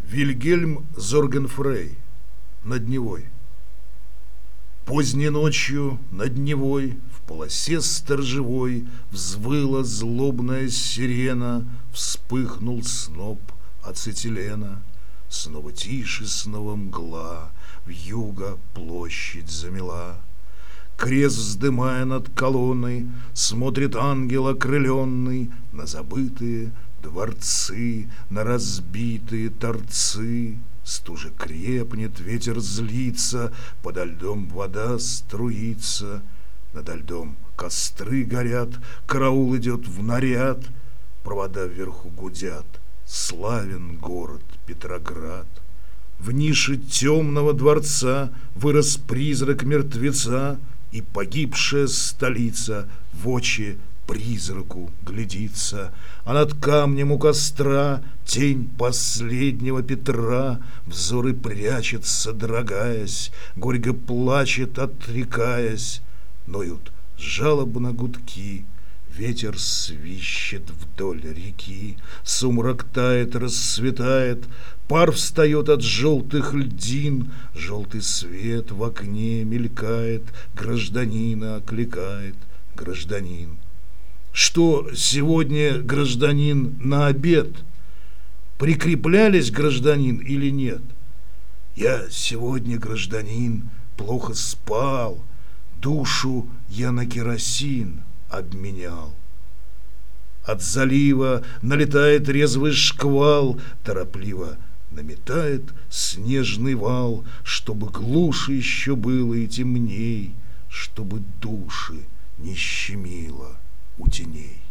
Вильгельм Зоргенфрей. Над Невой. Поздней ночью над Невой в полосе сторожевой взвыла злобная сирена, вспыхнул сноп ацетилена. Снова тише, снова мгла, вьюга площадь замела. Крест вздымая над колонной, смотрит ангел окрыленный на забытые дворцы, на разбитые торцы. Стужа крепнет, ветер злится, подо льдом вода струится, надо льдом костры горят, караул идет в наряд, провода вверху гудят, славен город Петроград. В нише темного дворца вырос призрак мертвеца, и погибшая столица в очи призраку глядится, а над камнем у костра тень последнего Петра взоры прячет, содрогаясь, горько плачет, отрекаясь. Ноют жалобно гудки, ветер свищет вдоль реки, сумрак тает, расцветает, пар встает от желтых льдин, желтый свет в окне мелькает, гражданина окликает гражданин. Что сегодня, гражданин, на обед? Прикреплялись, гражданин, или нет? Я сегодня, гражданин, плохо спал, душу я на керосин обменял. От залива налетает резвый шквал, торопливо наметает снежный вал, чтобы глуше еще было и темней, чтобы души не щемило у теней.